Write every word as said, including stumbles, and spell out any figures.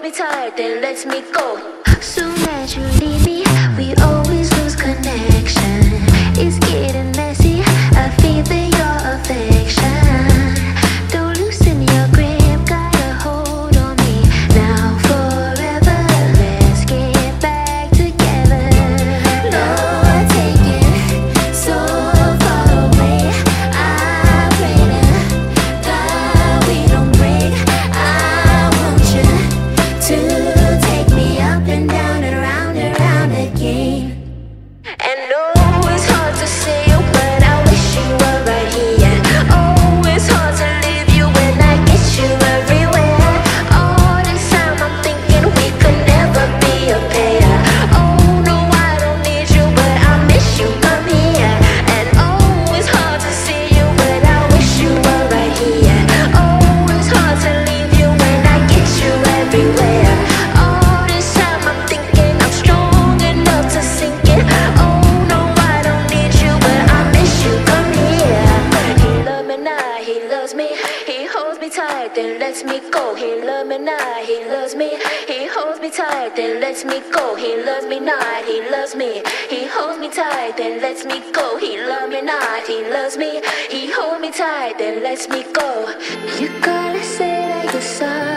me tight, then lets me go. Soon as you leave me, we always lose connection. It's getting messy, I feel for your affection. Don't loosen your grip, got a hold on me. Now forever, let's get back together. Lord, take it so far away. I pray to God we don't break. I want you to take me up and down and round and round again. And oh, it's hard to say you, but I wish you were right here. Oh, it's hard to leave you when I get you everywhere. All this time I'm thinking we could never be a pair. Oh no, I don't need you, but I miss you, come here. And oh, it's hard to see you, but I wish you were right here. Oh, it's hard to leave you when I get you everywhere. All this time I'm thinking I'm strong enough to sink it. Oh no, I don't need you, but I miss you, come here. He loves me now, he loves me. He holds me tight, then lets me go. He loves me now, he loves me. He holds me tight, then lets me go. He loves me not, he loves me. He holds me tight, then lets me go. He loves me not, he loves me. He holds me tight, then lets me go. You gotta say that you're sorry.